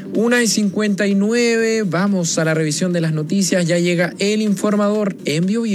1:59, vamos a la revisión de las noticias. Ya llega el informador en vivo.